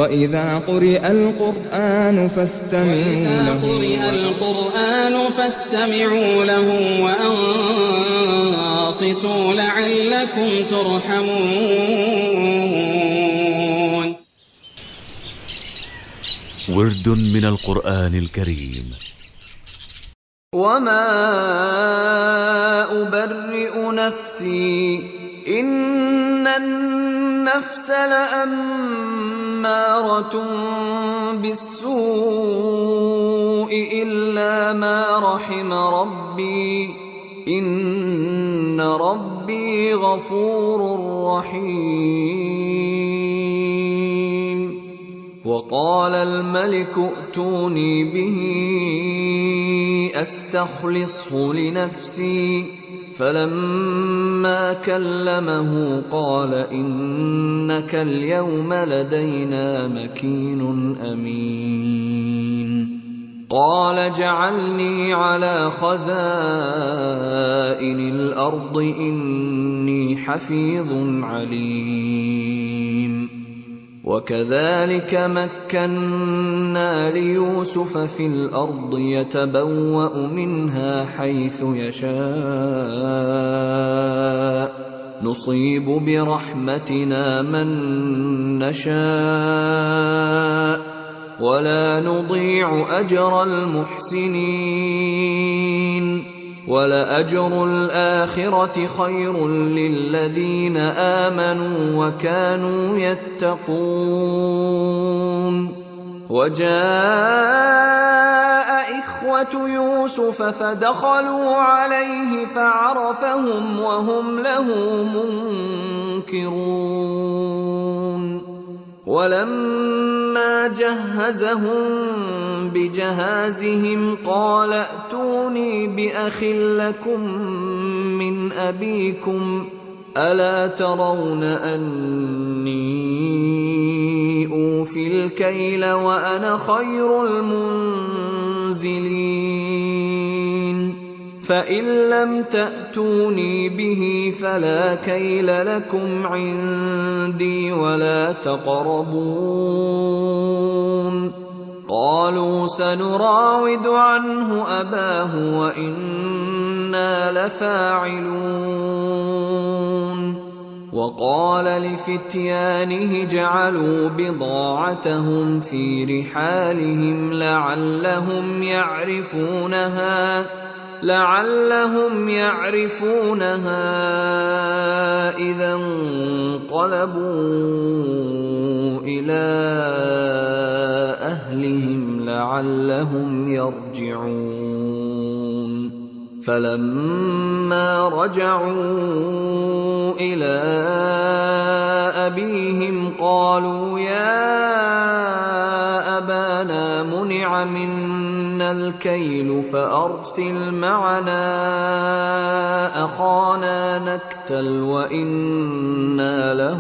وإذا قرئ القرآن فاستمعوا له وأنصتوا لعلكم ترحمون. ورد من القرآن الكريم. وما أبرئ نفسي إن النفس لأمارة بالسوء إلا ما رحم ربي إن ربي غفور رحيم. وقال الملك ائتوني به أستخلصه لنفسي فلما كلمه قال إنك اليوم لدينا مكين أمين. قال اجعلني على خزائن الأرض إني حفيظ عليم. وكذلك مكنا ليوسف في الأرض يتبوأ منها حيث يشاء نصيب برحمتنا من نشاء ولا نضيع أجر المحسنين. ولأجر الآخرة خير للذين آمنوا وكانوا يتقون. وجاء إخوة يوسف فدخلوا عليه فعرفهم وهم له منكرون. ولما جهزهم بجهازهم قال ائتوني بأخ لكم من أبيكم ألا ترون أني أوفي الكيل وأنا خير المنزلين. فإن لم تأتوني به فلا كيل لكم عندي ولا تقربون. قالوا سنراود عنه أباه وإنا لفاعلون. وقال لفتيانه اجعلوا بضاعتهم في رحالهم لعلهم يعرفونها إذا انقلبوا إلى أهلهم لعلهم يرجعون. فلما رجعوا إلى أبيهم قالوا يا أبانا منع منا الكيل فأرسل معنا أخانا نكتل وإنا له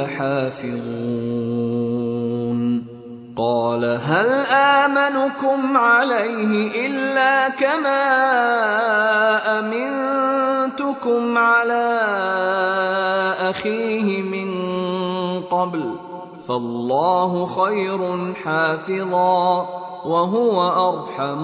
لحافظون. قال هل آمنكم عليه إلا كما أمنتكم على أخيه من قبل فالله خير حافظا وهو أرحم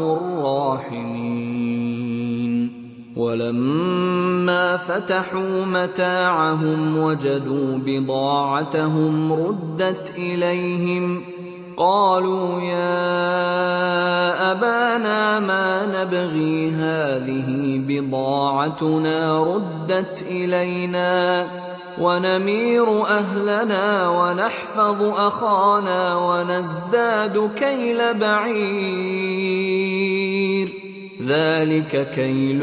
الراحمين. ولما فتحوا متاعهم وجدوا بضاعتهم ردت إليهم قالوا يا أبانا ما نبغي هذه بضاعتنا ردت إلينا ونمير أهلنا ونحفظ أخانا ونزداد كيل بعير ذلك كيل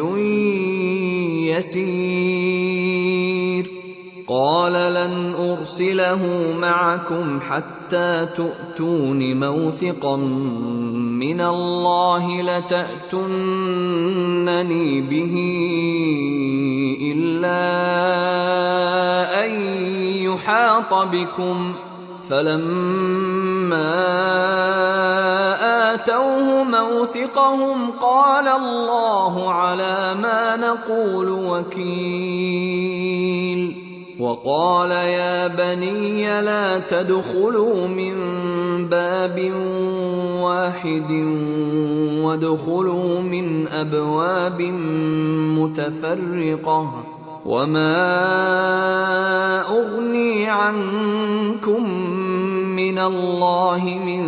يسير. قال لن أرسله معكم حتى تؤتون موثقا من الله لتأتونني به إلا أن يحاط بكم. فلما آتوه موثقهم قال الله على ما نقول وكيل. وقال يا بني لا تدخلوا من باب واحد وادخلوا من أبواب متفرقة وما أغني عنكم من الله من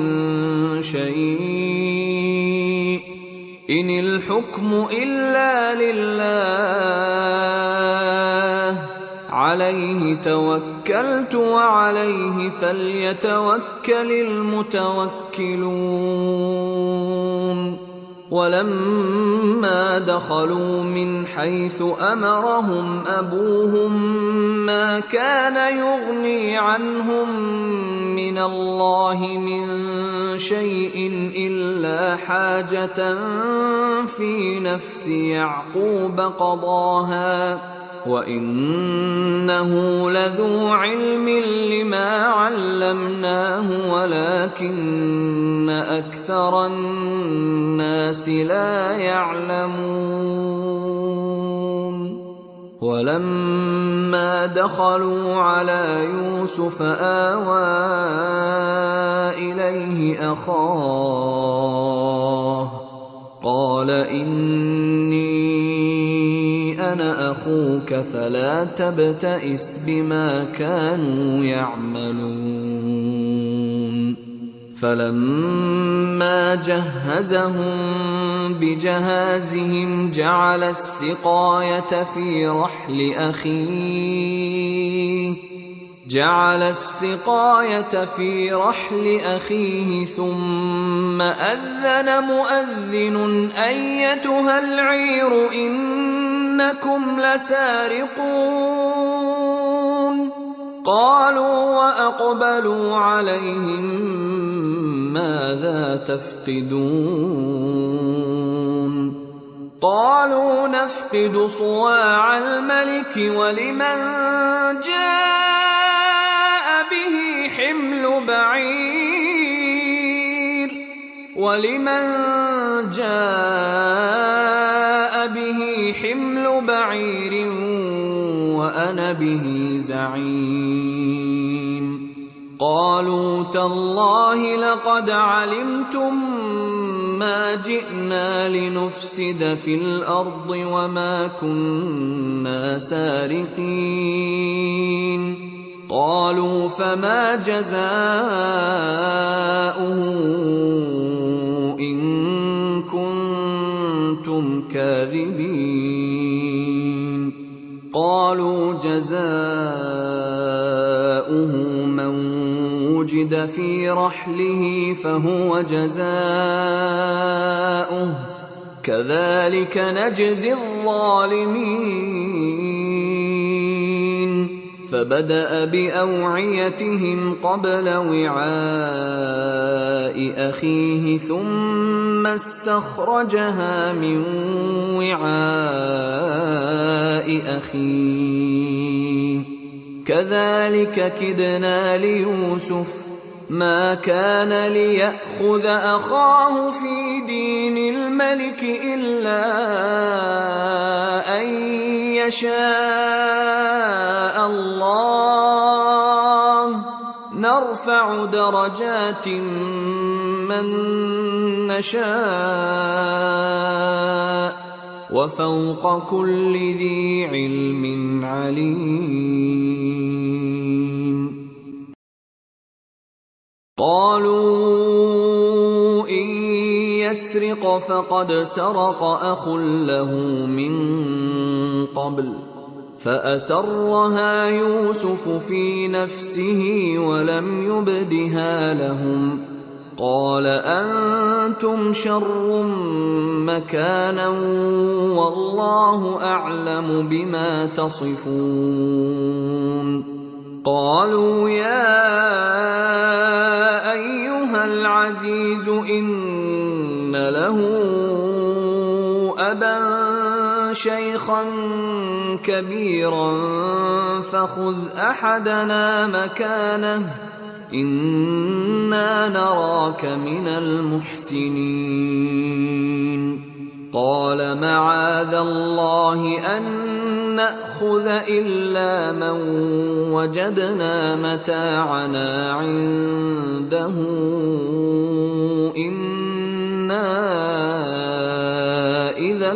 شيء إن الحكم إلا لله عليه توكلت وعليه فليتوكل المتوكلون ولما دخلوا من حيث أمرهم أبوهم ما كان يغني عنهم من الله من شيء إلا حاجة في نفس يعقوب قضاها وإنه لذو علم لما علمناه ولكن أكثر الناس لا يعلمون ولما دخلوا على يوسف آوى إليه أخاه قال إني أنا أخوك فلا تبتئس بما كانوا يعملون فلما جهزهم بجهازهم جعل السقاية في رحل أخيه ثم أذن مؤذن أيتها العير إنكم لسارقون قالوا وأقبلوا عليهم ماذا تفقدون قالوا نفقد صواع الملك ولمن جاء به حمل بعير وأنا به زعيم قالوا تالله لقد علمتم ما جئنا لنفسد في الأرض وما كنا سارقين قالوا فما جزاؤه إن كنتم كاذبين قالوا جزاؤه من وجد في رحله فهو جزاؤه كذلك نجزي الظالمين فبدأ بأوعيتهم قبل وعاء أخيه ثم استخرجها من وعاء أخيه كذلك كدنا ليوسف ما كان ليأخذ أخاه في دين الملك إلا أن يشاء الله نرفع درجات من نشاء وفوق كل ذي علم عليم قالوا إن يسرق فقد سرق أخ له من قبل فأسرها يوسف في نفسه ولم يبدها لهم قال أنتم شر مكانا والله أعلم بما تصفون قالوا يا أيها العزيز إن له أبا شيخا كبيرا فخذ أحدنا مكانه إنا نراك من المحسنين قال معاذ الله أن نأخذ إلا من وجدنا متاعنا عنده إنا إذا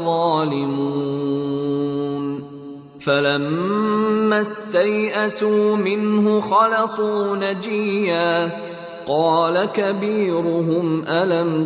لظالمون فلما استيئسوا منه خلصوا نجيا قال كبيرهم ألم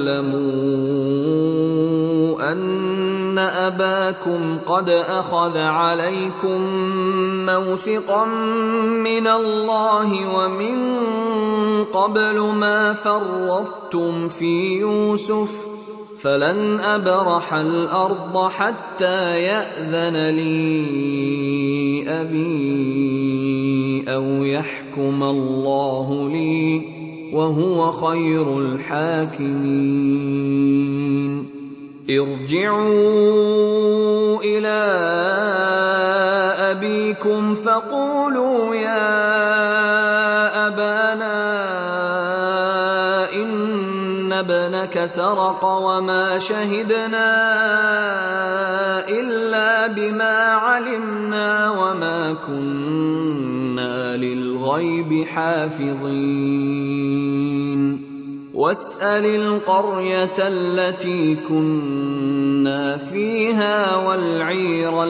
تعلموا أن أباكم قد أخذ عليكم موثقا من الله ومن قبل ما فرطتم في يوسف فلن أبرح الأرض حتى يأذن لي أبي أو يحكم الله لي وهو خير الحاكمين ارجعوا إلى أبيكم فقولوا يا أبانا إن ابنك سرق وما شهدنا إلا بما علمنا وما كنا للغيب حافظين واسأل القرية التي كنا فيها والعير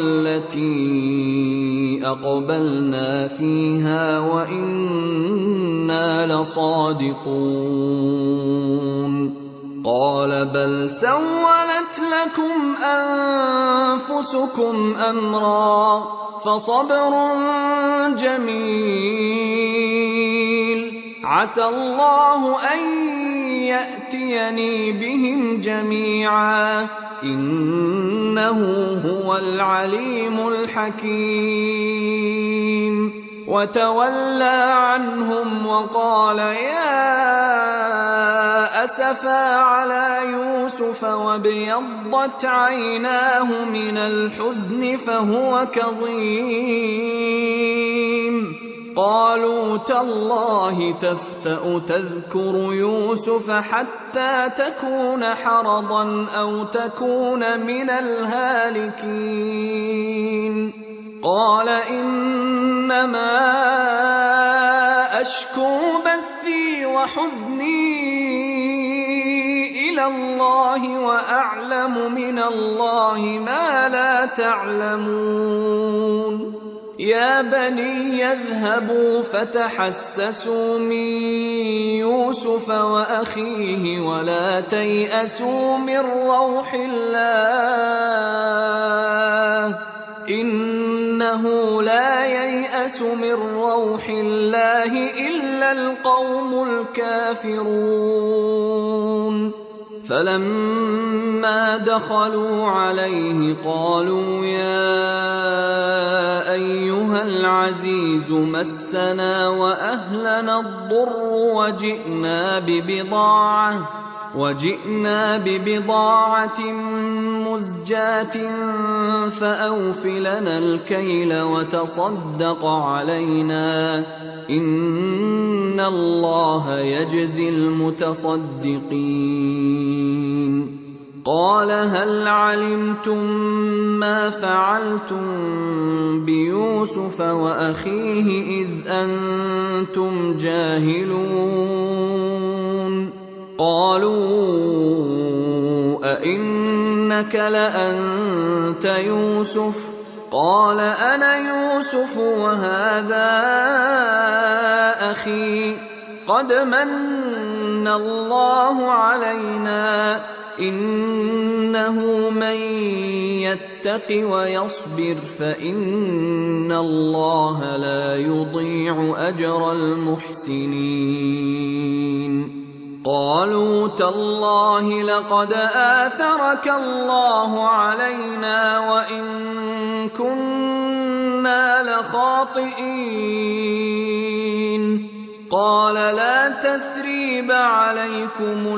التي أقبلنا فيها وإنا لصادقون قال بل سولت لكم أنفسكم أمرا فصبر جميل عسى الله أن يأتيني بهم جميعا إنه هو العليم الحكيم وتولى عنهم وقال يا أسفا على يوسف وابيضت عيناه من الحزن فهو كظيم قالوا تالله تفتأ تذكر يوسف حتى تكون حرضا أو تكون من الهالكين قال إنما أشكو بثي وحزني إلى الله وأعلم من الله ما لا تعلمون يا بني يذهبوا فتحسسوا من يوسف وأخيه ولا تيأسوا من روح الله إنه لا ييأس من روح الله إلا القوم الكافرون فلما دخلوا عليه قالوا يا أيها العزيز مسنا وأهلنا الضر وجئنا ببضاعة مزجاة فأوف لنا الكيل وتصدق علينا إن الله يجزي المتصدقين قال هل علمتم ما فعلتم بيوسف وأخيه إذ أنتم جاهلون قالوا أئنك لأنت يوسف قال أنا يوسف وهذا أخي قد من الله علينا إنه من يتق ويصبر فإن الله لا يضيع أجر المحسنين قالوا تالله لقد آثرك الله علينا وإن كنا لخاطئين قال لا تثريب عليكم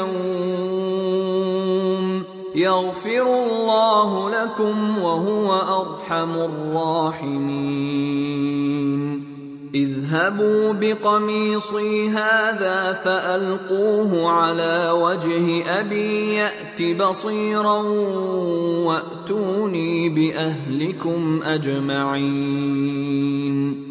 اليوم يغفر الله لكم وهو أرحم الراحمين اذهبوا بقميصي هذا فألقوه على وجه أبي يأت بصيرا وأتوني بأهلكم أجمعين.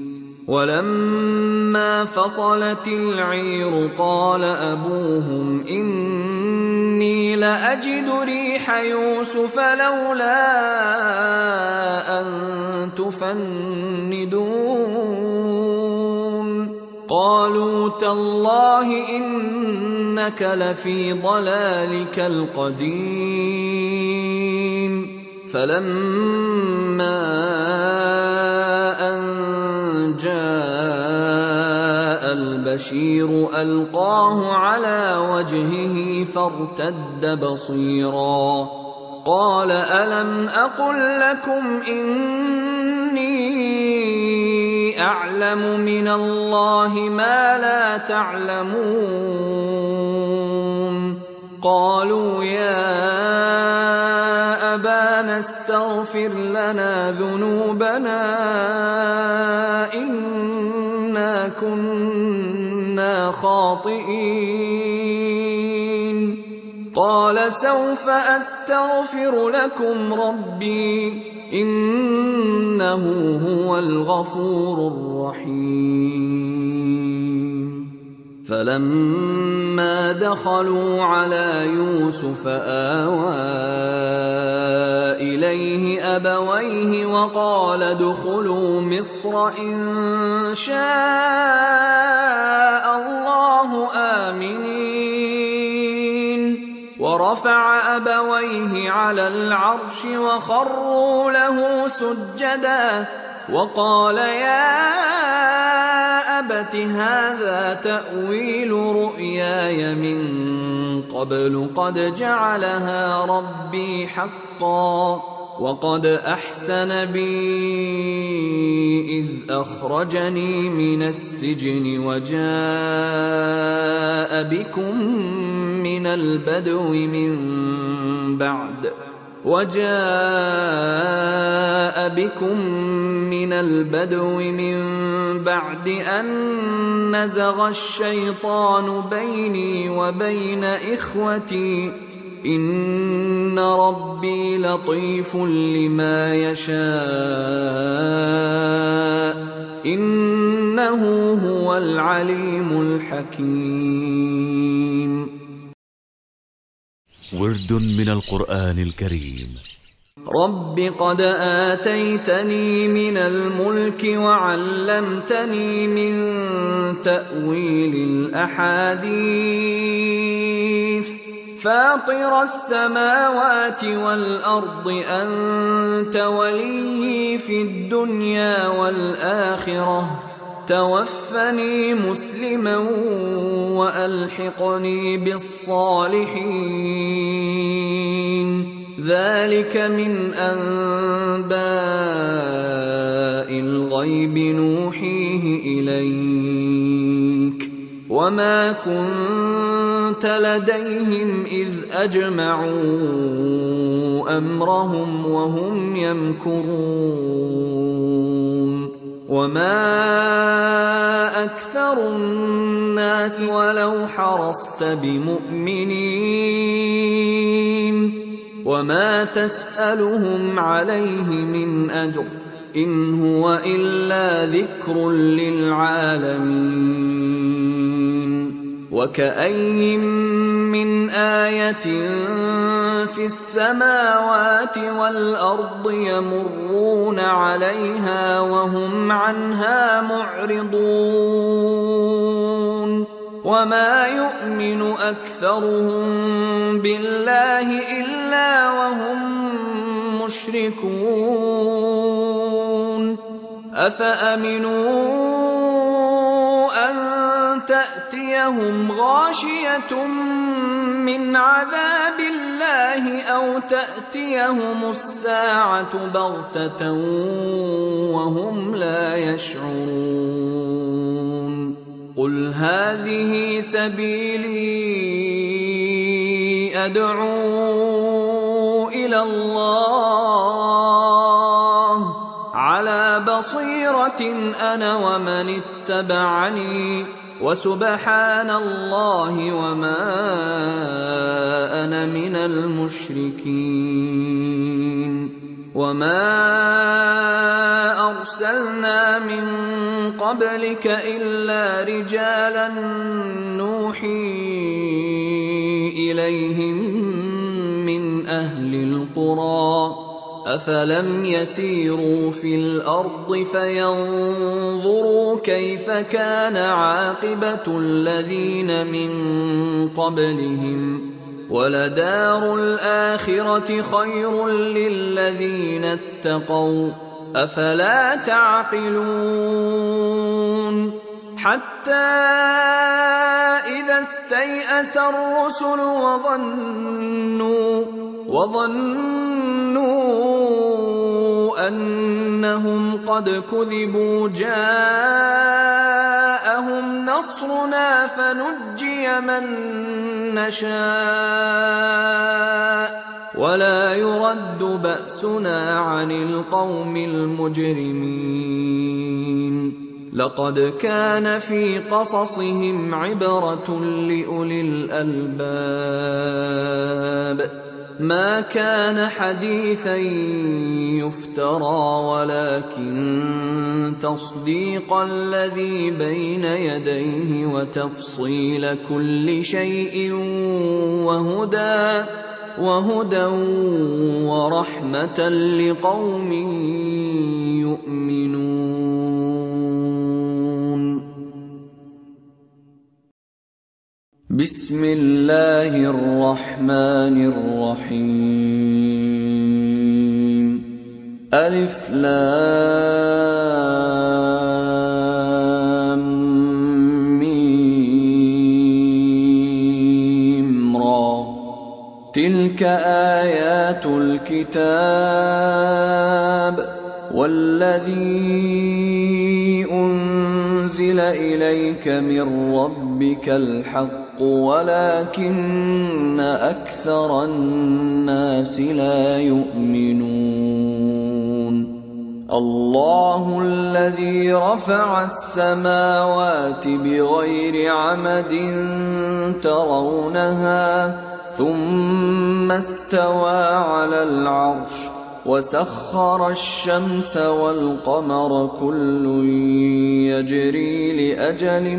ولما فصلت العير قال أبوهم إني لأجد ريح يوسف لولا أن تفندون. قالوا تالله إنك لفي ضلالك القديم. فلما أن جاء البشير ألقاه على وجهه فارتد بصيرا قال ألم أقل لكم إني أعلم من الله ما لا تعلمون. قالوا يا أبانا استغفر لنا ذنوبنا إنا كنا خاطئين. قال سوف أستغفر لكم ربي إنه هو الغفور الرحيم. فلما دخلوا على يوسف آوى إليه أبويه وقال ادخلوا مصر إن شاء الله آمنين. ورفع أبويه على العرش وخروا له سجدا وقال يا أبت هذا تأويل رؤياي من قبل قد جعلها ربي حقا وقد أحسن بي إذ أخرجني من السجن وجاء بكم من البدو من بعد أن نزغ الشيطان بيني وبين إخوتي إن ربي لطيف لما يشاء إنه هو العليم الحكيم. ورد من القرآن الكريم. رب قد آتيتني من الملك وعلمتني من تأويل الأحاديث فاطر السماوات والأرض أنت وليي في الدنيا والآخرة توفني مسلما وألحقني بالصالحين. ذلك من أنباء الغيب نوحيه إليك وما كنت لديهم إذ أجمعوا أمرهم وهم يمكرون. وما أكثر الناس ولو حرصت بمؤمنين وما تسألهم عليه من أجر إن هو إلا ذكر للعالمين. وكأي من آية في السماوات والأرض يمرون عليها وهم عنها معرضون. وما يؤمن أكثرهم بالله إلا وهم مشركون. أفأمنوا أن تأتيهم غاشية من عذاب الله أو تأتيهم الساعة بغتة وهم لا يشعرون. قل هذه سبيلي أدعو إلى الله على بصيرة أنا ومن اتبعني وسبحان الله وما أنا من المشركين وما أرسلنا من قبلك إلا رجالا نوحي إليهم من أهل القرى أفلم يسيروا في الأرض فينظروا كيف كان عاقبة الذين من قبلهم ولدار الآخرة خير للذين اتقوا أفلا تعقلون حتى إذا استيأس الرسل وظنوا أنهم قد كذبوا جاءهم نصرنا فنجي من نشاء ولا يرد بأسنا عن القوم المجرمين لقد كان في قصصهم عبرة لأولي الألباب ما كان حديثا يفترى ولكن تصديق الذي بين يديه وتفصيل كل شيء وهدى ورحمة لقوم يؤمنون. بسم الله الرحمن الرحيم ألف لام ميم را تلك آيات الكتاب والذي أنزل إليك من ربك الحق ولكن أكثر الناس لا يؤمنون. الله الذي رفع السماوات بغير عمد ترونها ثم استوى على العرش وسخر الشمس والقمر كل يجري لأجل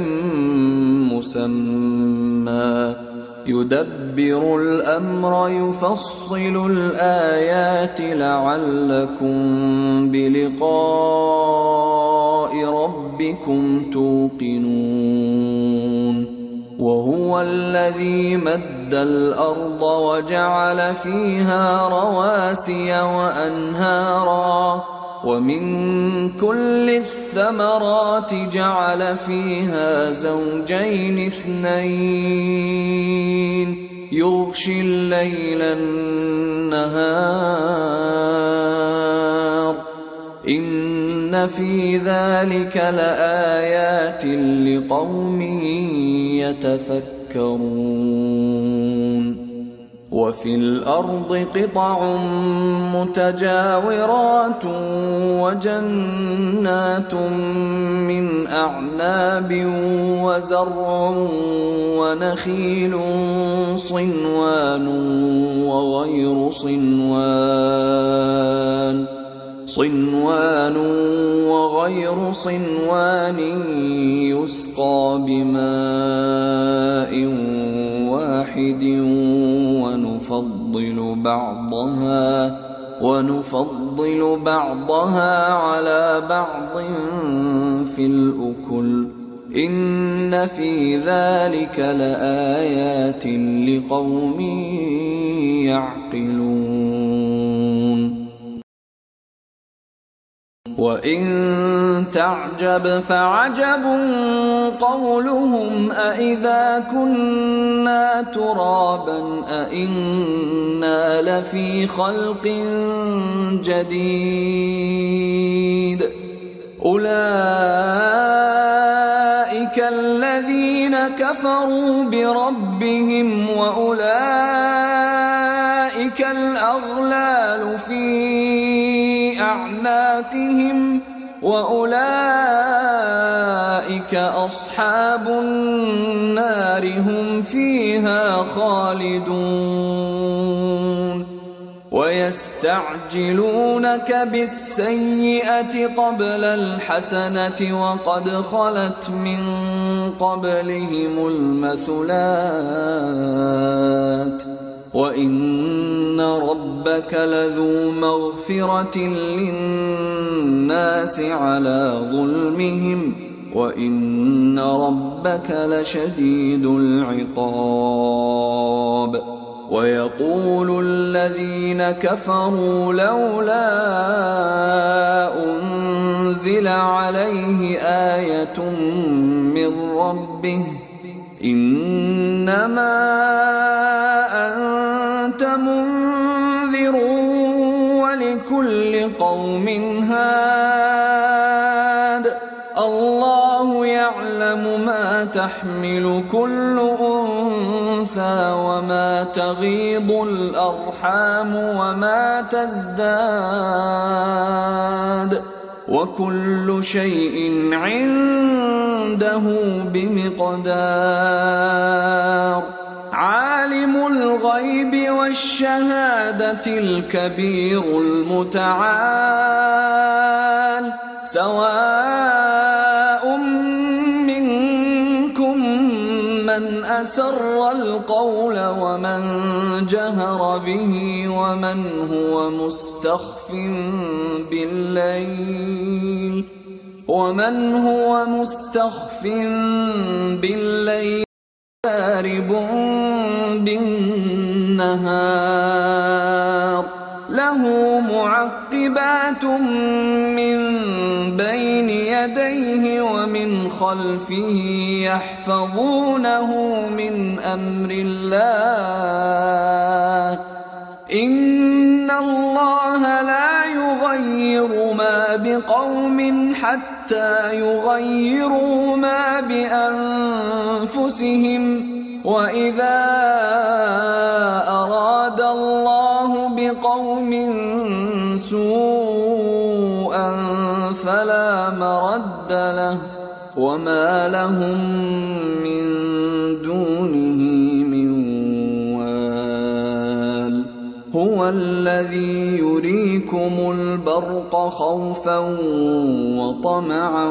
مسمى يدبر الأمر يفصل الآيات لعلكم بلقاء ربكم توقنون. وهو الذي مد الأرض وجعل فيها رواسي وأنهارا ومن كل الثمرات جعل فيها زوجين اثنين يغشي الليل النهار إن في ذلك لآيات لقوم يتفكرون. وفي الأرض قطع متجاورات وجنات من أعناب وزرع ونخيل صنوان وغير صنوان يسقى بماء واحد ونفضل بعضها على بعض في الأكل إن في ذلك لآيات لقوم يعقلون. وإن تعجب فعجب قولهم أإذا كنا ترابا أإنا لفي خلق جديد أولئك الذين كفروا بربهم وأولئك الأغلال في أعناقهم وأولئك أصحاب النار هم فيها خالدون ويستعجلونك بالسيئة قبل الحسنة وقد خلت من قبلهم المثلات وإن ربك لذو مغفرة للناس على ظلمهم وإن ربك لشديد العقاب ويقول الذين كفروا لولا أنزل عليه آية من ربه إنما أنت منذر ولكل قوم هاد الله يعلم ما تحمل كل أنثى وما تغيض الأرحام وما تزداد وكل شيء عنده بمقدار عالم الغيب والشهادة الكبير المتعال سواء منكم من أسر القول ومن جهر به ومن هو مستخف بالليل سارب بالنهار له معقبات من بين يديه ومن خلفه يحفظونه من أمر الله إن الله لا يغير ما بقوم حتى يغيروا ما بأنفسهم وإذا أراد الله بقوم سوءا فلا مرد له وما لهم من دونه من وال هو الذي يريكم البرق خوفا وطمعا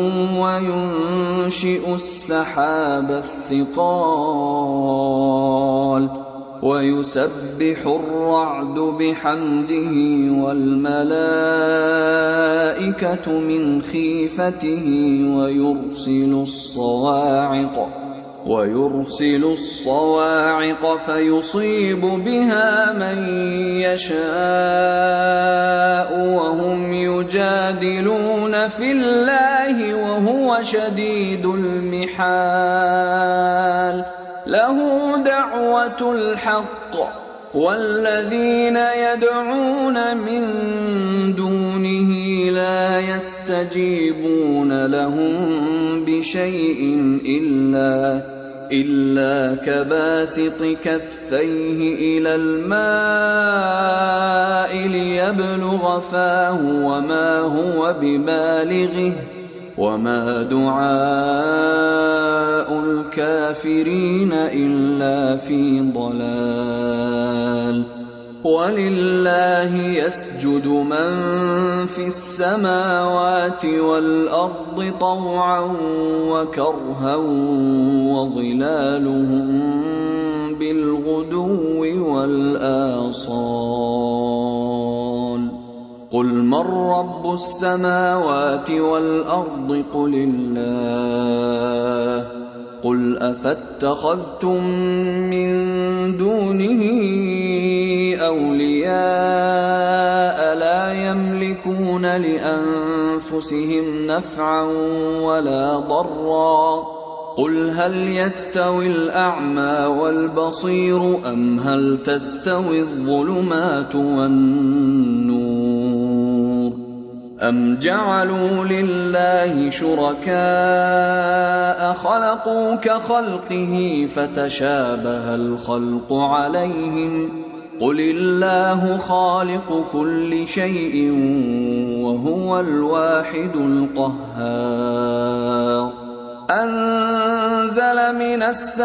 وينشئ السحاب الثقال ويسبح الرعد بحمده والملائكة من خيفته ويرسل الصواعق فيصيب بها من يشاء وهم يجادلون في الله وهو شديد المحال له دعوة الحق والذين يدعون من دونه لا يستجيبون لهم بشيء إلا كباسط كفيه إلى الماء ليبلغ فاه وما هو ببالغه وما دعاء الكافرين إلا في ضلال ولله يسجد من في السماوات والأرض طوعا وكرها وظلالهم بالغدو والآصال قل من رب السماوات والأرض قل الله قل أفاتخذتم من دونه أولياء لا يملكون لأنفسهم نفعا ولا ضرا قل هل يستوي الأعمى والبصير أم هل تستوي الظلمات والنور أم جعلوا لله شركاء خلقوا كخلقه فتشابه الخلق عليهم قل الله خالق كل شيء وهو الواحد القهار أنزل من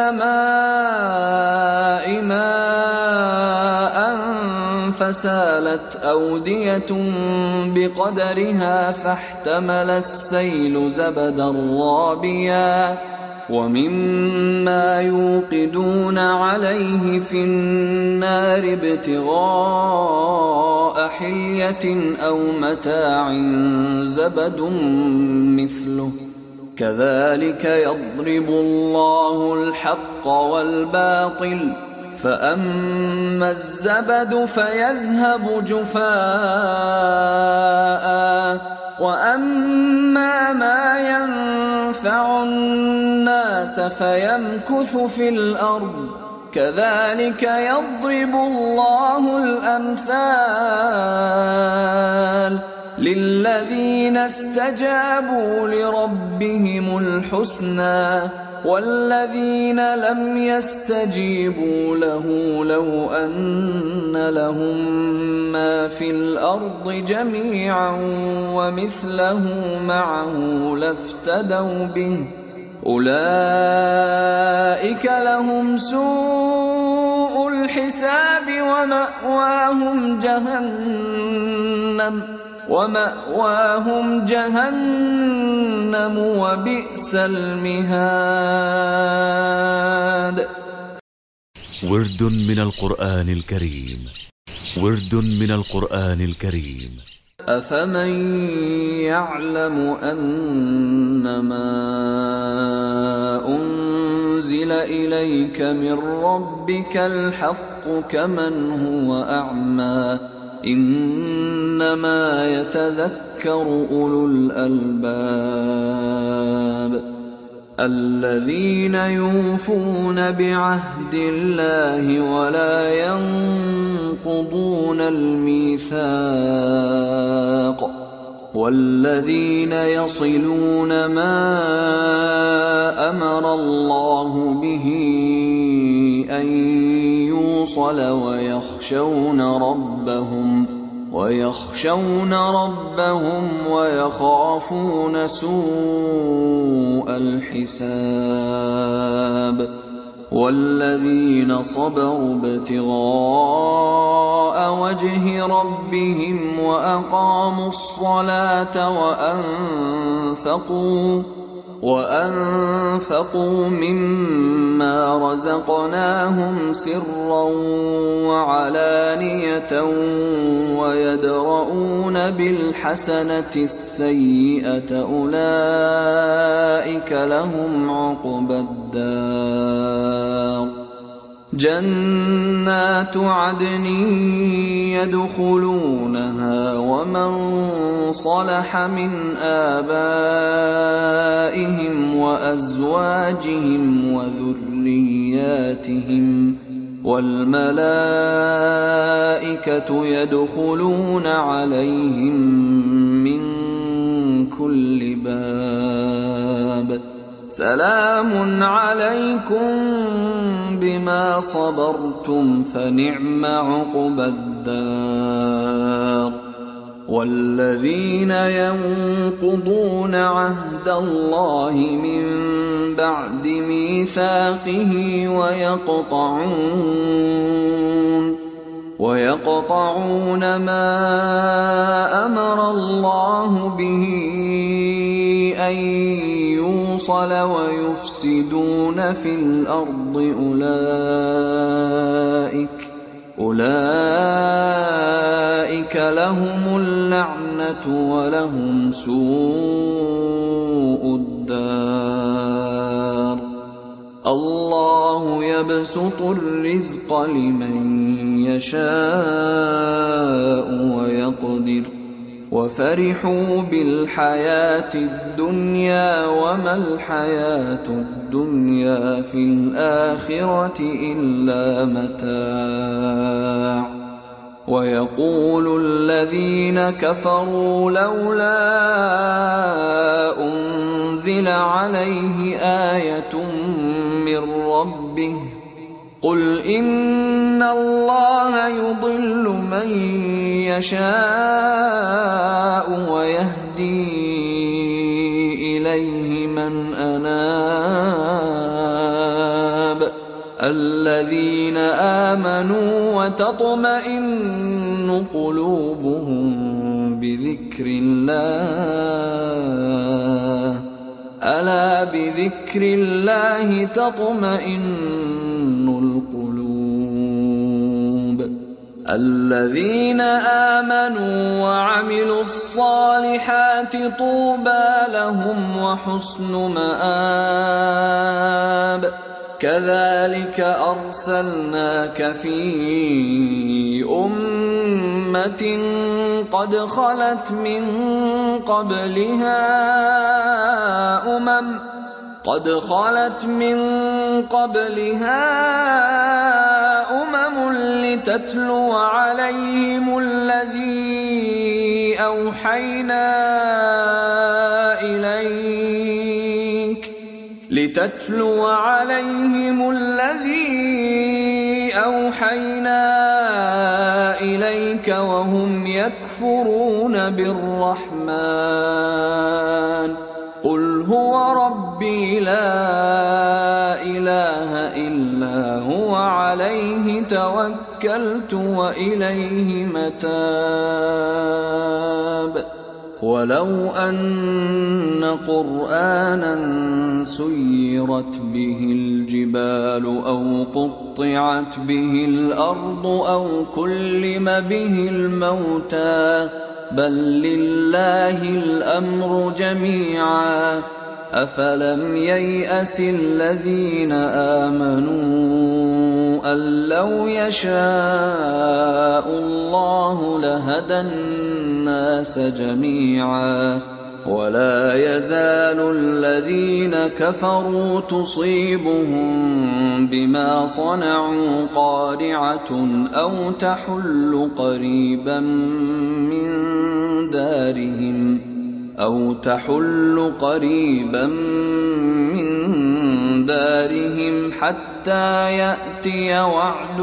السماء ماء فسالت أودية بقدرها فاحتمل السيل زبدا رابيا ومما يوقدون عليه في النار ابتغاء حلية أو متاع زبد مثله كذلك يضرب الله الحق والباطل فأما الزبد فيذهب جفاء وأما ما ينفع الناس فيمكث في الأرض كذلك يضرب الله الأمثال للذين استجابوا لربهم الحسنى والذين لم يستجيبوا له لو أن لهم ما في الأرض جميعا ومثله معه لافتدوا به أولئك لهم سوء الحساب ومأواهم جهنم وبئس المهاد. ورد من القرآن الكريم. ورد من القرآن الكريم. أفمن يعلم أنما أنزل إليك من ربك الحق كمن هو أعمى إنما يتذكر أولو الألباب الذين يوفون بعهد الله ولا ينقضون الميثاق والذين يصلون ما أمر الله به أن يوصل ويخشون ربهم ويخافون سوء الحساب والذين صبروا ابتغاء وجه ربهم وأقاموا الصلاة وأنفقوا مما رزقناهم سرا وعلانية ويدرؤون بالحسنة السيئة أولئك لهم عقبى الدار جنات عدن يدخلونها ومن صلح من آبائهم وأزواجهم وذرياتهم والملائكة يدخلون عليهم من كل باب سلام عليكم بما صبرتم فنعم عقبى الدار والذين ينقضون عهد الله من بعد ميثاقه ويقطعون ما أمر الله به أن يوصل ويفسدون في الأرض أولئك لهم اللعنة ولهم سوء الدار الله يبسط الرزق لمن يشاء ويقدر وفرحوا بالحياة الدنيا وما الحياة الدنيا في الآخرة إلا متاع ويقول الذين كفروا لولا أنزل عليه آية من ربه قل إن الله يضل من يشاء ويهدي إليه من أناب الذين آمنوا وتطمئن قلوبهم بذكر الله ألا بذكر الله تطمئن القلوب الذين آمنوا وعملوا الصالحات طوبى لهم وحسن مآب كذلك أرسلناك في أمة قد خلت من قبلها أمم لتتلو عليهم الذي أوحينا إليك وهم يكفرون بالرحمن قل هو ربي لا إله إلا هو عليه توكلت وإليه متاب ولو أن قرآنا سيرت به الجبال أو قطعت به الأرض أو كلم به الموتى بل لله الأمر جميعا أفلم ييأس الذين آمنوا أن لو يشاء الله لهدى الناس جميعا ولا يزال الذين كفروا تصيبهم بما صنعوا قارعة أو تحل قريبا من دارهم حتى يأتي وعد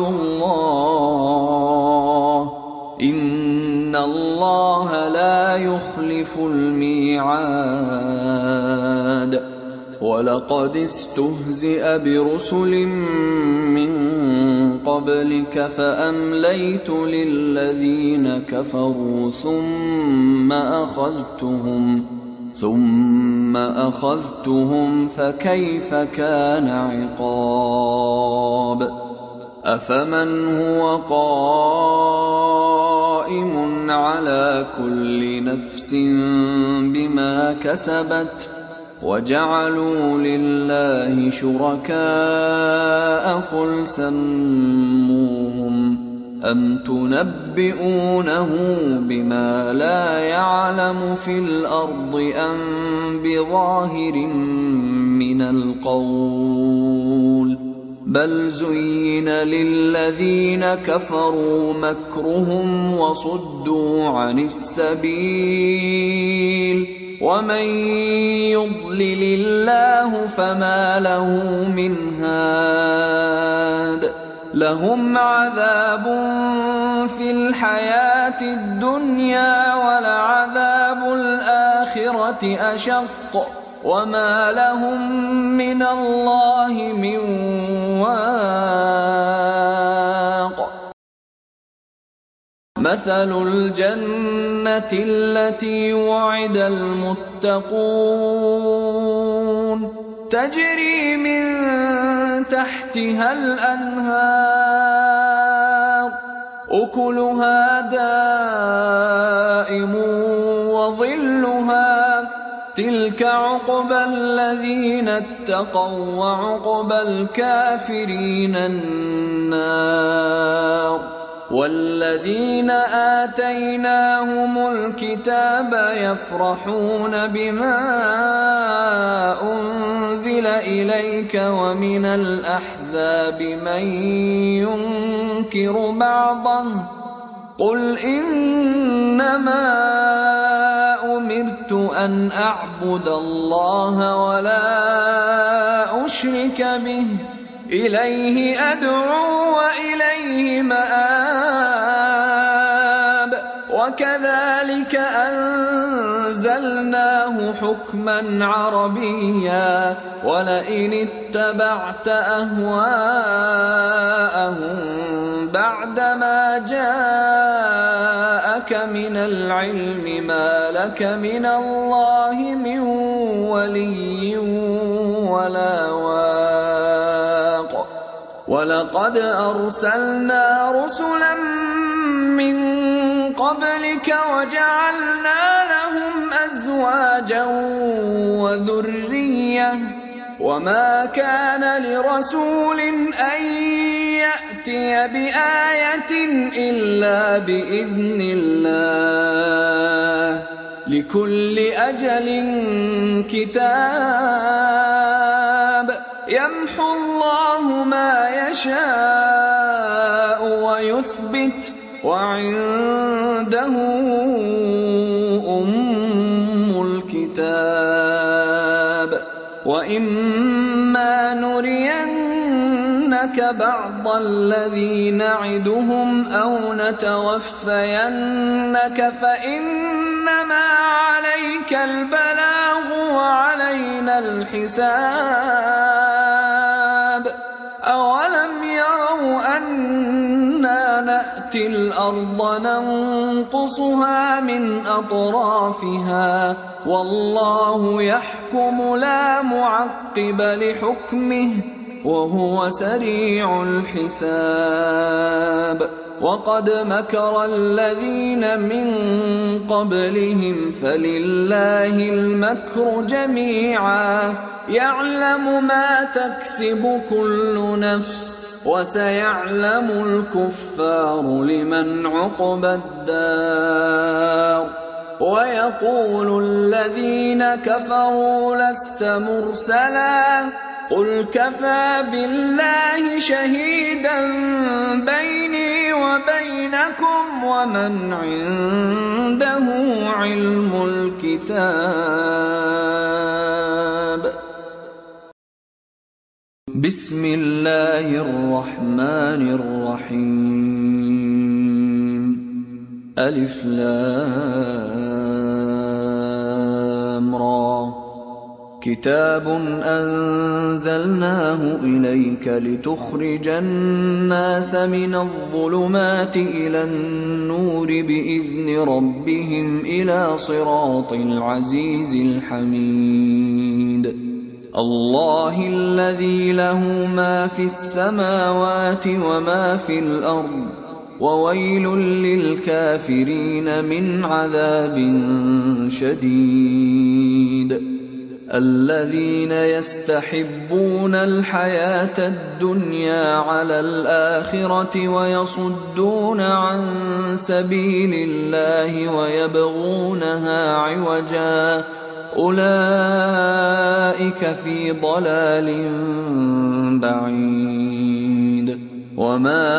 الله إن الله لا يخلف الميعاد ولقد استهزئ برسل من قبلك فأمليت للذين كفروا ثم أخذتهم فكيف كان عقاب أفمن هو قائم على كل نفس بما كسبت وجعلوا لله شركاء قل سموهم أم تنبئونه بما لا يعلم في الأرض أم بظاهر من القول بل زين للذين كفروا مكرهم وصدوا عن السبيل ومن يضلل الله فما له من هاد لهم عذاب في الحياة الدنيا ولعذاب الآخرة أشق وما لهم من الله من واق مثل الجنة التي وعد المتقون تجري من تحتها الأنهار أكلها دائم وظلها تلك عقبى الذين اتقوا وعقبى الكافرين النار والذين آتيناهم الكتاب يفرحون بما أنزل إليك ومن الأحزاب من ينكر بعضه قل إنما أمرت أن أعبد الله ولا أشرك به إليه أدعو وإليه مآب وكذلك أنزلناه حكما عربيا ولئن اتبعت أهواءهم بعدما جاءك من العلم ما لك من الله من ولي ولا واق ولقد أرسلنا رسلا من قبلك وجعلنا لهم أزواجا وذرية وما كان لرسول أن يأتي بآية إلا بإذن الله لكل أجل كتاب يمحو الله ما يشاء ويثبت وعنده أم الكتاب وإما نرينك بعض الذي نعدهم أو نتوفينك فإنما عليك البلاغ وعلينا الحساب أولم يروا أنا نأتي الأرض ننقصها من أطرافها والله يحكم لا معقب لحكمه وهو سريع الحساب وقد مكر الذين من قبلهم فلله المكر جميعا يعلم ما تكسب كل نفس وسيعلم الكفار لمن عقبى الدار ويقول الذين كفروا لست مرسلا قل كفى بالله شهيدا بيني وبينكم ومن عنده علم الكتاب بسم الله الرحمن الرحيم ألف لام را كتاب أنزلناه إليك لتخرج الناس من الظلمات إلى النور بإذن ربهم إلى صراط العزيز الحميد الله الذي له ما في السماوات وما في الأرض وويل للكافرين من عذاب شديد الذين يستحبون الحياة الدنيا على الآخرة ويصدون عن سبيل الله ويبغونها عوجا أولئك في ضلال بعيد وما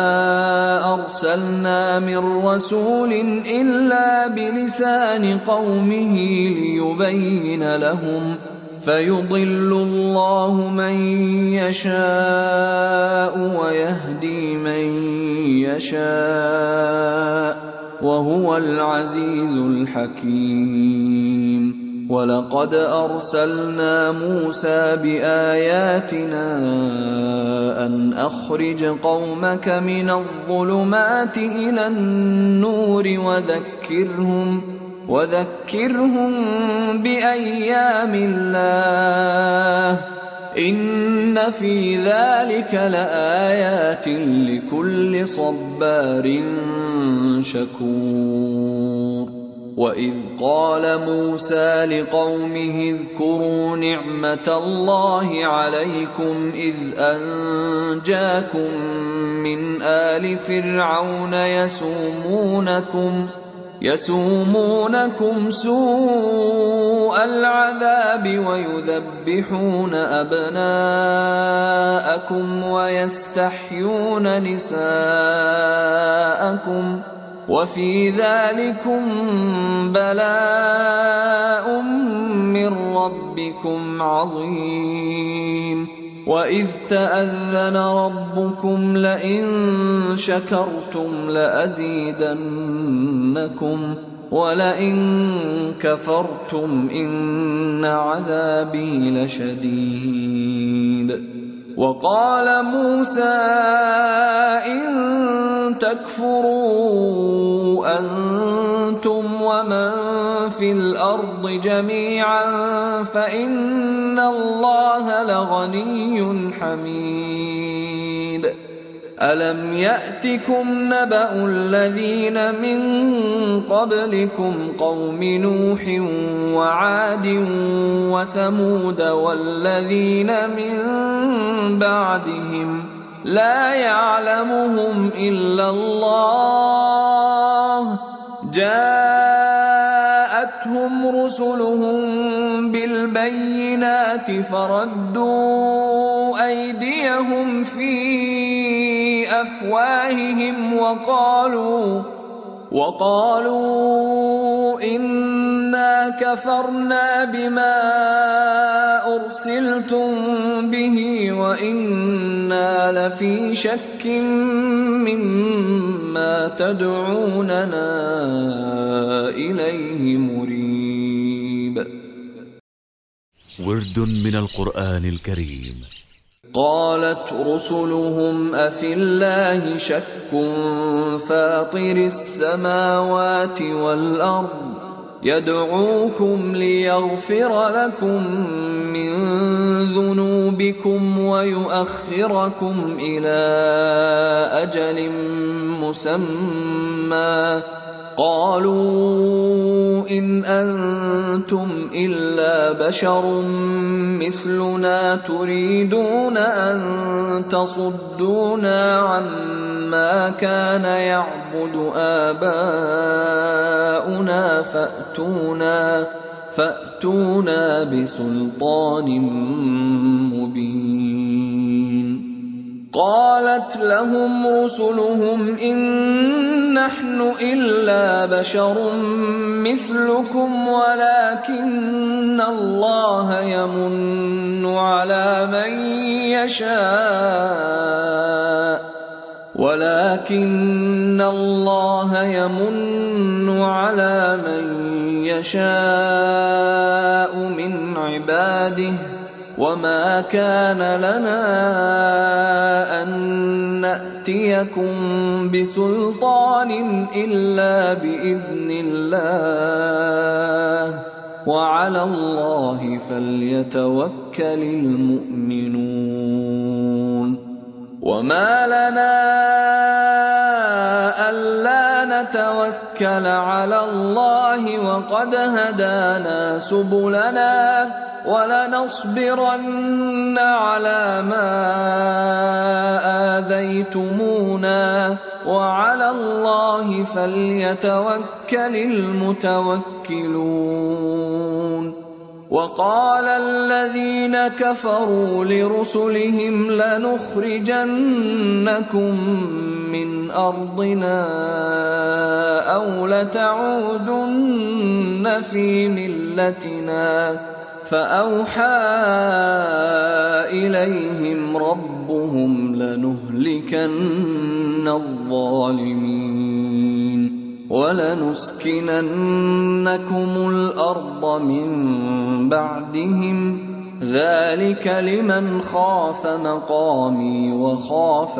أرسلنا من رسول إلا بلسان قومه ليبين لهم فيضل الله من يشاء ويهدي من يشاء وهو العزيز الحكيم ولقد أرسلنا موسى بآياتنا أن أخرج قومك من الظلمات إلى النور وذكرهم بأيام الله إن في ذلك لآيات لكل صبار شكور وإذ قال موسى لقومه اذكروا نعمة الله عليكم إذ أنجاكم من آل فرعون يسومونكم سوء العذاب ويذبحون أبناءكم ويستحيون نساءكم وفي ذلكم بلاء من ربكم عظيم وإذ تأذن ربكم لئن شكرتم لأزيدنكم ولئن كفرتم إن عذابي لشديد. وقال موسى إن تكفروا أنتم ومن في الأرض جميعا فإن الله لغني حميد. ألم يأتكم نبأ الذين من قبلكم قوم نوح وعاد وثمود والذين من بعدهم لا يعلمهم إلا الله جاءتهم رسلهم بالبينات فردوا أيديهم في أفواههم وقالوا إنا كفرنا بما أرسلتم به وإنا لفي شك مما تدعوننا إليه مريب. ورد من القرآن الكريم. قالت رسلهم أفي الله شك فاطر السماوات والأرض يدعوكم ليغفر لكم من ذنوبكم ويؤخركم إلى أجل مسمى قالوا إن أنتم إلا بشر مثلنا تريدون أن تصدونا عما كان يعبد آباؤنا فأتونا بسلطان مبين. قالت لهم رسلهم إن نحن إلا بشر مثلكم ولكن الله يمن على من يشاء من عباده وما كان لنا أن نأتيكم بسلطان إلا بإذن الله وعلى الله فليتوكل المؤمنون. وما لنا ألا نتوكل على الله وقد هدانا سبلنا ولنصبرن على ما آذيتمونا وعلى الله فليتوكل المتوكلون. وقال الذين كفروا لرسلهم لنخرجنكم من أرضنا أو لتعودن في ملتنا فأوحى إليهم ربهم لنهلكن الظالمين ولنسكننكم الأرض من بعدهم ذلك لمن خاف مقامي وخاف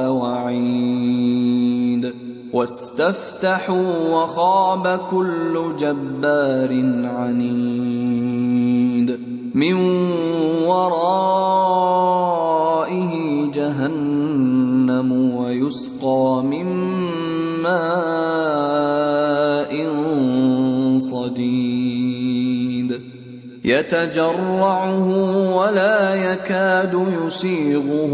وعيد. واستفتحوا وخاب كل جبار عنيد من ورائه جهنم ويسقى من ماء صديد يتجرعه ولا يكاد يسيغه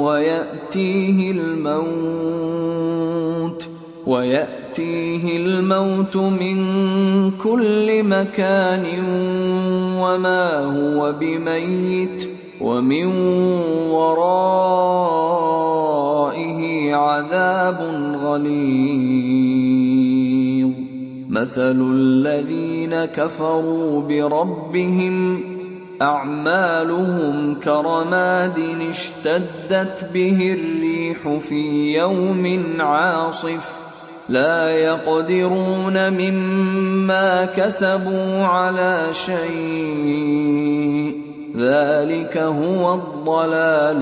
ويأتيه الموت من كل مكان وما هو بميت ومن ورائه عذاب غليظ. مثل الذين كفروا بربهم أعمالهم كرماد اشتدت به الريح في يوم عاصف لا يقدرون مما كسبوا على شيء ذلك هو الضلال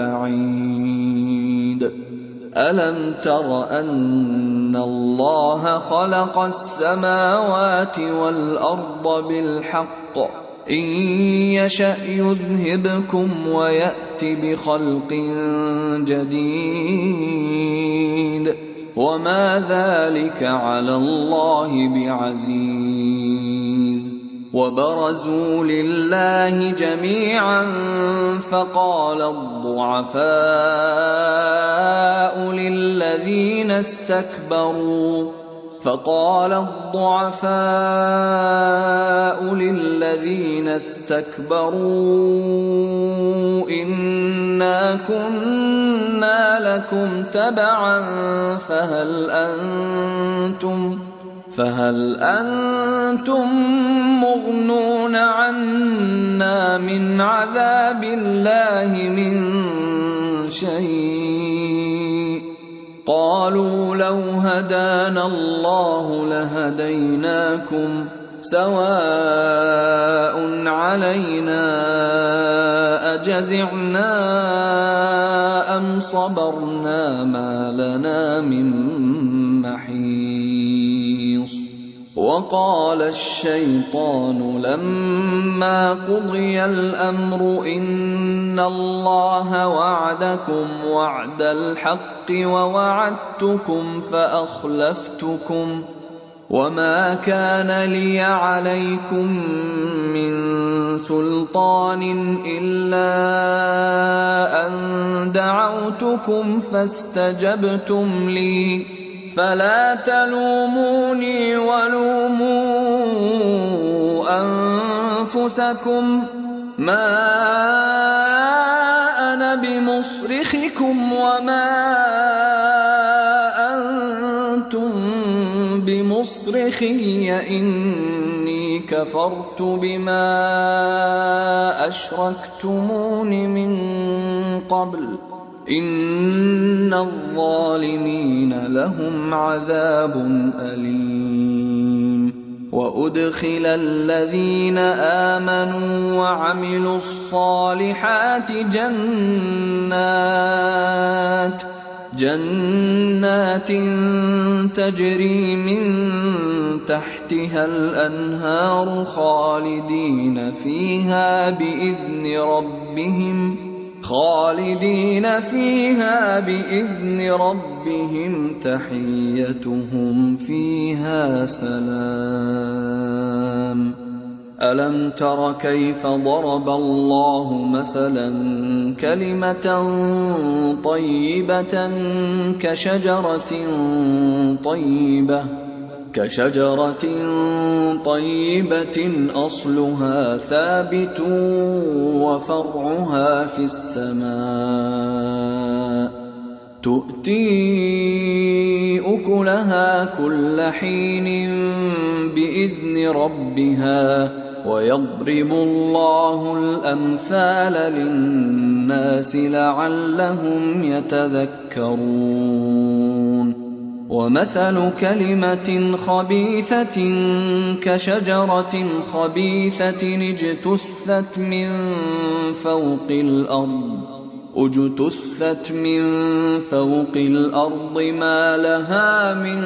البعيد. ألم تر أن الله خلق السماوات والأرض بالحق إن يشأ يذهبكم ويأت بخلق جديد وما ذلك على الله بعزيز. وبرزوا لله جميعا فقال الضعفاء للذين استكبروا إنا كنا لكم تبعا فهل أنتم مغنون عنا من عذاب الله من شيء قالوا لو هدانا الله لهديناكم سواء علينا أجزعنا أم صبرنا ما لنا من محيص. وقال الشيطان لما قضي الأمر إن الله وعدكم وعد الحق ووعدتكم فأخلفتكم وما كان لي عليكم من سلطان إلا أن دعوتكم فاستجبتم لي فلا تلوموني ولوموا أنفسكم ما أنا بمصرخكم وما أنتم بمصرخي إني كفرت بما أشركتمون من قبل إن الظالمين لهم عذاب أليم. وأدخل الذين آمنوا وعملوا الصالحات جنات تجري من تحتها الأنهار خالدين فيها بإذن ربهم تحيتهم فيها سلام. ألم تر كيف ضرب الله مثلا كلمة طيبة كشجرة طيبة أصلها ثابت وفرعها في السماء تؤتي أكلها كل حين بإذن ربها ويضرب الله الأمثال للناس لعلهم يتذكرون. ومثل كلمة خبيثة كشجرة خبيثة اجتثت من فوق الأرض ما لها من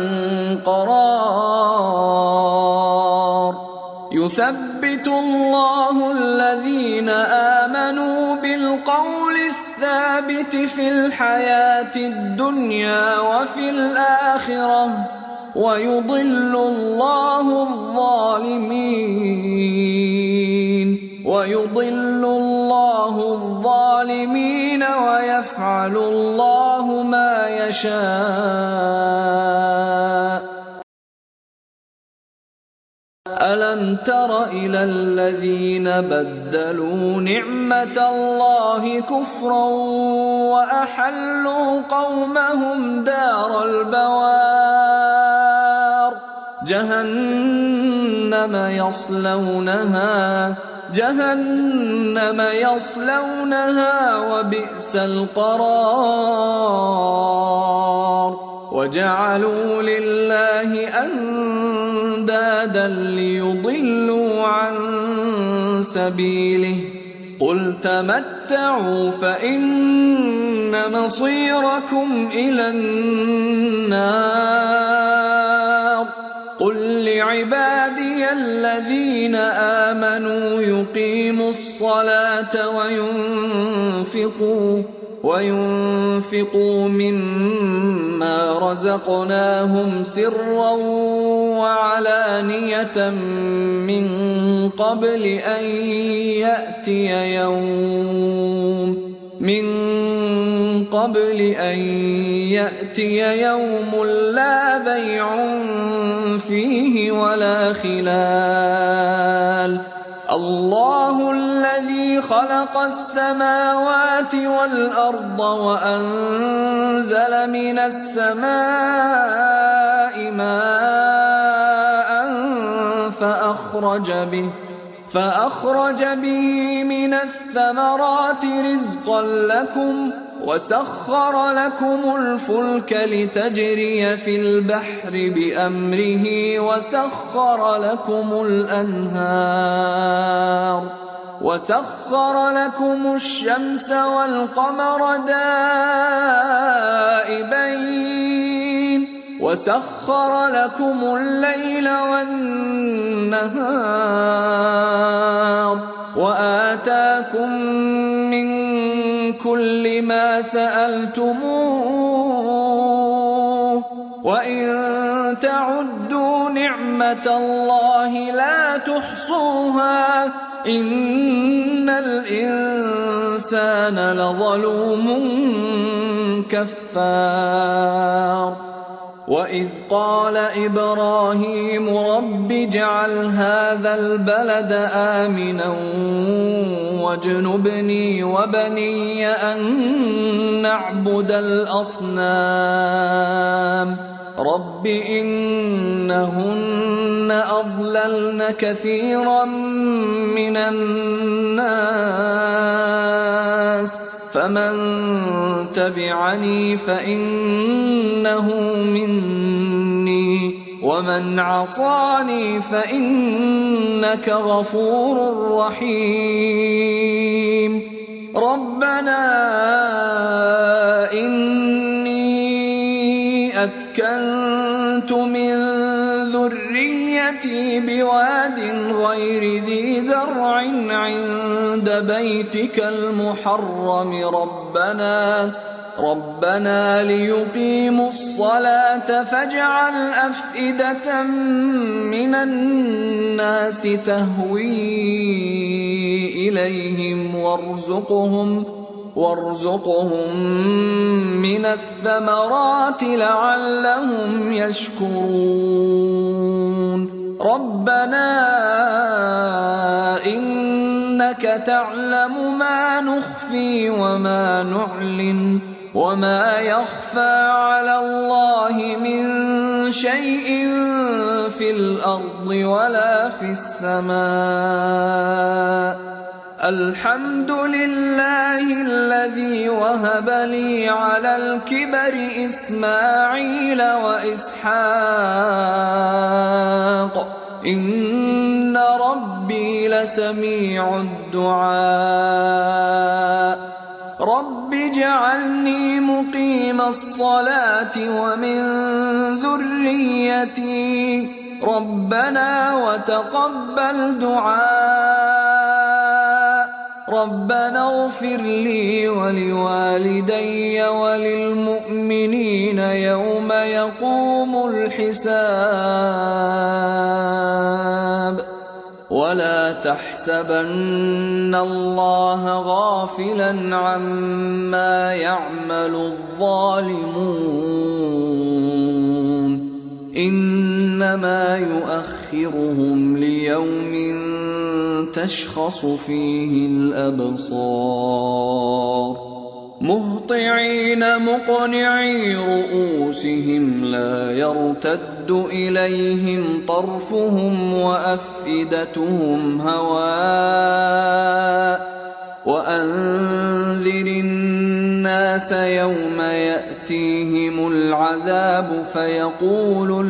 قرار. يثبت الله الذين آمنوا بالقول الثابت في الحياة الدنيا وفي الآخرة ويضل الله الظالمين ويفعل الله ما يشاء. ألم تر إلى الذين بدلوا نعمة الله كفرا وأحلوا قومهم دار البوار جهنم يصلونها جهنم يصلونها وبئس القرار وجعلوا لله أندادا ليضلوا عن سبيله قل تمتعوا فإن مصيركم إلى النار قل لعبادي الذين آمنوا يقيموا الصلاة وينفقوا مما رزقناهم سرا وعلانية من قبل أن يأتي يوم لا بيع فيه ولا خلال الله الذي خلق السماوات والأرض وأنزل من السماء ماء فأخرج به من الثمرات رزقا لكم وسخر لكم الفلك لتجري في البحر بأمره وسخر لكم الشمس والقمر دائبين وسخر لكم الليل والنهار وآتاكم من كل ما سألتموه وإن تعدوا نعمة الله لا تحصوها إن الإنسان لظلوم كفار وإذ قال إبراهيم رب اجعل هذا البلد آمنا واجنبني وبني أن نعبد الأصنام رب إنهن أضللن كثيرا من الناس فمن تبعني فإنه مني ومن عصاني فإنك غفور رحيم ربنا إني أسكنت من ذريتي بواد غير ذي زرع عند بيتك المحرم ربنا ليقيموا الصلاة فاجعل أفئدة من الناس تهوي إليهم وارزقهم من الثمرات لعلهم يشكرون ربنا إنك تعلم ما نخفي وما نعلن وما يخفى على الله من شيء في الأرض ولا في السماء الحمد لله الذي وهب لي على الكبر إسماعيل وإسحاق إن ربي لسميع الدعاء رب اجعلني مقيم الصلاة ومن ذريتي ربنا وتقبل دعاء ربنا اغفر لي ولوالدي وللمؤمنين يوم يقوم الحساب ولا تحسبن الله غافلا عما يعمل الظالمون إنما يؤخرهم ليوم تشخص فيه الأبصار مهطعين مقنعي رؤوسهم لا يرتد إليهم طرفهم وأفئدتهم هواء وأنذر الناس يوم يأتيهم العذاب فيقول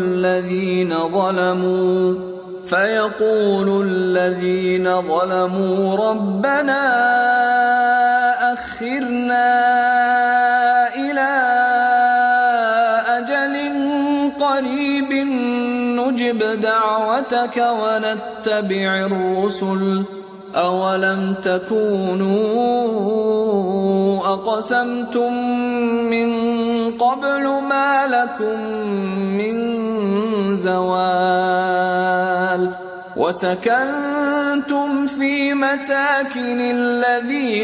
الذين ظلموا ربنا أخرنا إلى أجل قريب نجب دعوتك ونتبع الرسل أولم تكونوا أقسمتم من قبل ما لكم من زوال وسكنتم في مساكن الذين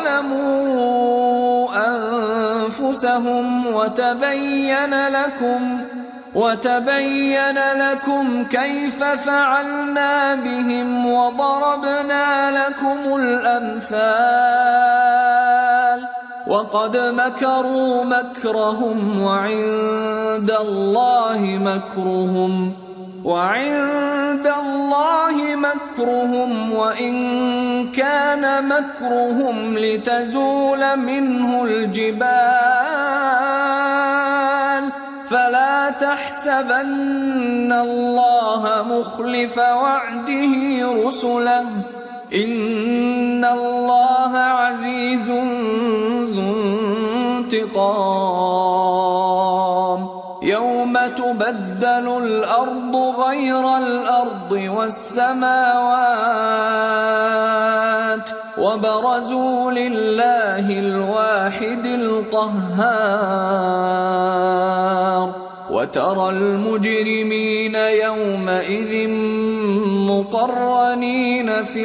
ظلموا أنفسهم وتبين لكم كيف فعلنا بهم وضربنا لكم الأمثال وقد مكروا مكرهم وعند الله مكرهم وإن كان مكرهم لتزول منه الجبال فلا تحسبن الله مخلف وعده رسله إن الله عزيز ذو انتقام يوم تبدل الأرض غير الأرض والسماوات وبرزوا لله الواحد القهار وترى المجرمين يومئذ مقرنين في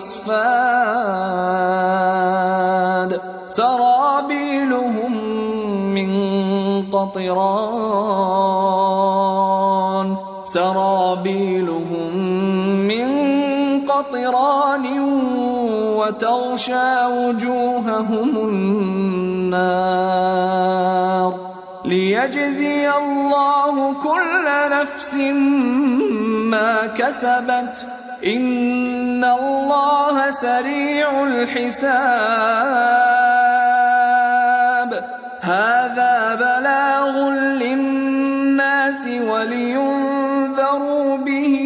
الأصفاد سرابيلهم من قطران وتغشى وجوههم النار ليجزي الله كل نفس ما كسبت إن الله سريع الحساب هذا بلاغ للناس ولينذروا به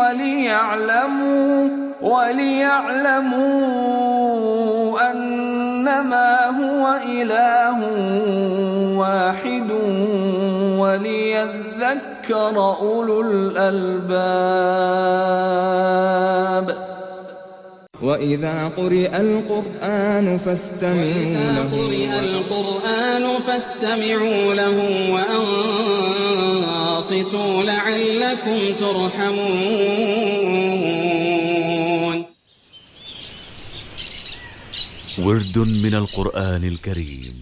وليعلموا أنما هو إله واحد وليذكر أولو الألباب وإذا قرئ القرآن فاستمعوا له وأنصتوا لعلكم ترحمون. ورد من القرآن الكريم.